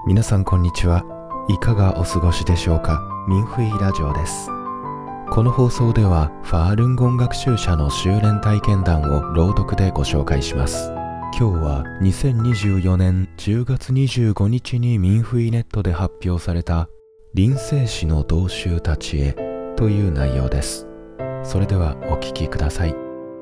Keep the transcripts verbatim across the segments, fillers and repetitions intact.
皆さんこんにちは。いかがお過ごしでしょうか。ミンフイラジオです。この放送ではファールンゴン学習者の修練体験談を朗読でご紹介します。今日はにせんにじゅうよねんじゅうがつにじゅうごにちにミンフイネットで発表された臨世史の道衆たちへという内容です。それではお聞きください。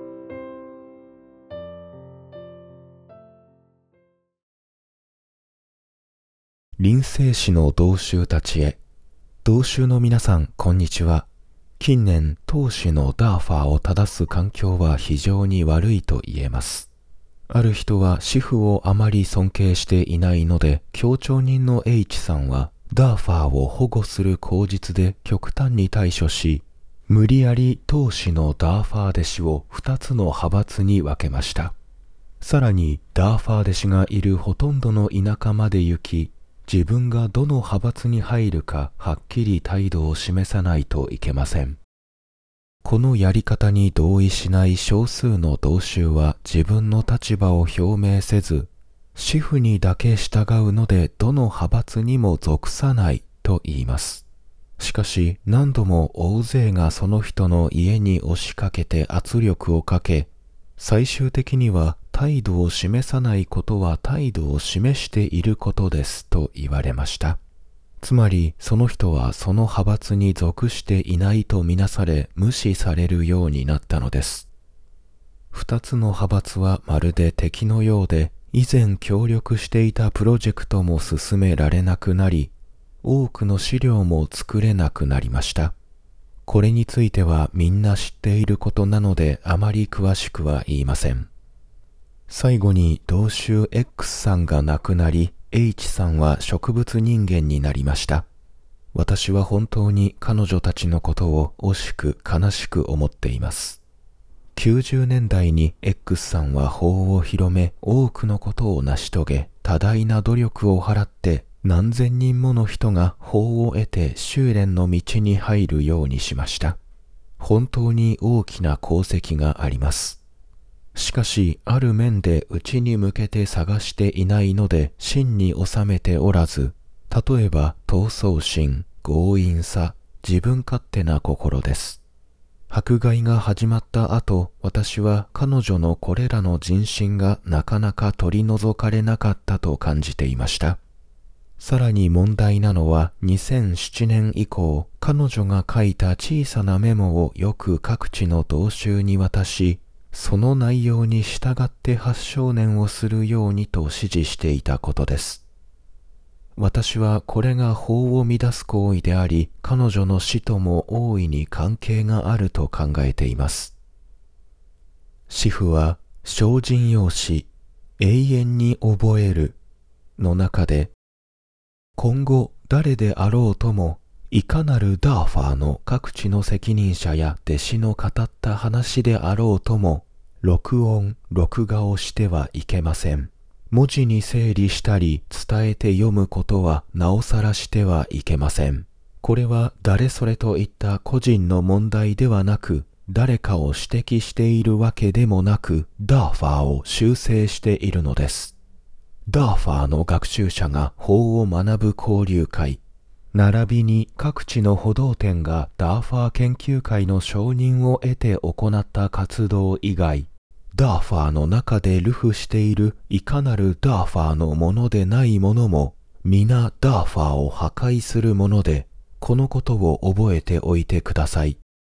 臨世史の道衆たちへ。道衆の皆さんこんにちは。近年当主のダーファーを正す環境は非常に悪いと言えます。ある人は師父をあまり尊敬していないので、協調人の H さんはダーファーを保護する口実で極端に対処し、無理やり当主のダーファー弟子をふたつの派閥に分けました。さらにダーファー弟子がいるほとんどの田舎まで行き、自分がどの派閥に入るかはっきり態度を示さないといけません。このやり方に同意しない少数の道衆は自分の立場を表明せず、師父にだけ従うのでどの派閥にも属さないと言います。しかし何度も大勢がその人の家に押しかけて圧力をかけ、最終的には態度を示さないことは態度を示していることですと言われました。つまりその人はその派閥に属していないとみなされ無視されるようになったのです。二つの派閥はまるで敵のようで、以前協力していたプロジェクトも進められなくなり、多くの資料も作れなくなりました。これについてはみんな知っていることなのであまり詳しくは言いません。最後に道衆 X さんが亡くなり、H さんは植物人間になりました。私は本当に彼女たちのことを惜しく悲しく思っています。きゅうじゅうねんだいに X さんは法を広め、多くのことを成し遂げ、多大な努力を払って何千人もの人が法を得て修練の道に入るようにしました。本当に大きな功績があります。しかしある面でうちに向けて探していないので真に収めておらず、例えば闘争心、強引さ、自分勝手な心です。迫害が始まった後、私は彼女のこれらの人心がなかなか取り除かれなかったと感じていました。さらに問題なのはにせんななねん以降、彼女が書いた小さなメモをよく各地の道衆に渡し、その内容に従って発証念をするようにと指示していたことです。私はこれが法を乱す行為であり、彼女の死とも大いに関係があると考えています。師父は精進用紙、永遠に覚えるの中で、今後誰であろうとも、いかなるダーファーの各地の責任者や弟子の語った話であろうとも、録音、録画をしてはいけません。文字に整理したり伝えて読むことはなおさらしてはいけません。これは誰それといった個人の問題ではなく、誰かを指摘しているわけでもなく、ダーファーを修正しているのです。ダーファーの学習者が法を学ぶ交流会、並びに各地の補導店がダーファー研究会の承認を得て行った活動以外、ダーファーの中で流布しているいかなるダーファーのものでないものも、皆ダーファーを破壊するもので、このことを覚えておいてください。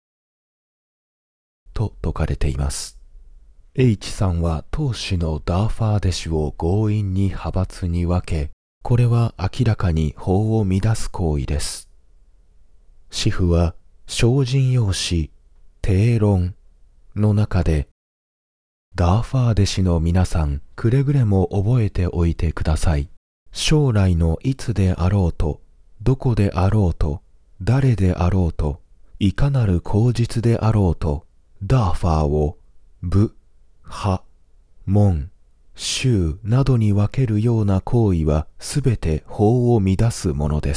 と説かれています。H さんは当主のダーファー弟子を強引に派閥に分け、これは明らかに法を乱す行為です。師父は精進用紙、定論の中で、ダーファー弟子の皆さん、くれぐれも覚えておいてください。将来のいつであろうと、どこであろうと、誰であろうと、いかなる口実であろうと、ダーファーを部、派、門、宗などに分けるような行為はすべて法を乱すものです。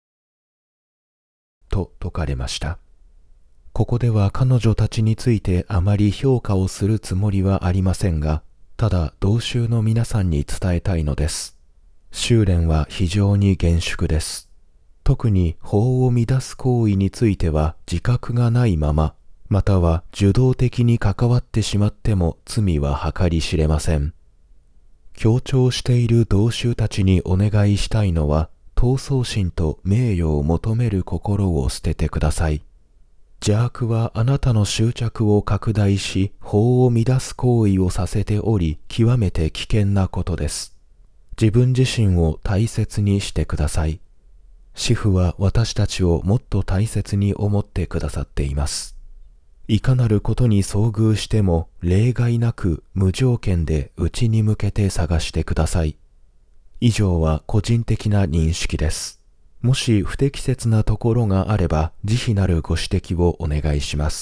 と説かれました。ここでは彼女たちについてあまり評価をするつもりはありませんが、ただ道衆の皆さんに伝えたいのです。 修練は非常に厳粛です。特に法を乱す行為については自覚がないまま、または受動的に関わってしまっても罪は計り知れません。強調している同修たちにお願いしたいのは、闘争心と名誉を求める心を捨ててください。邪悪はあなたの執着を拡大し、法を乱す行為をさせており、極めて危険なことです。自分自身を大切にしてください。師父は私たちをもっと大切に思ってくださっています。いかなることに遭遇しても例外なく無条件で内に向けて探してください。以上は個人的な認識です。もし不適切なところがあれば慈悲なるご指摘をお願いします。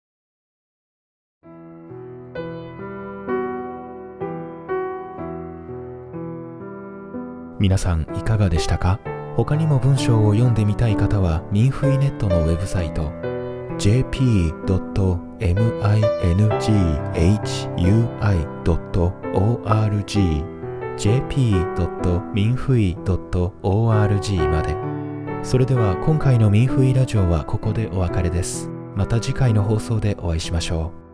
皆さんいかがでしたか？他にも文章を読んでみたい方は民フイネットのウェブサイト ジェーピードットミンフイドットオーアールジー ジェーピードットミンフイドットオーアールジー まで。それでは今回の民フイラジオはここでお別れです。また次回の放送でお会いしましょう。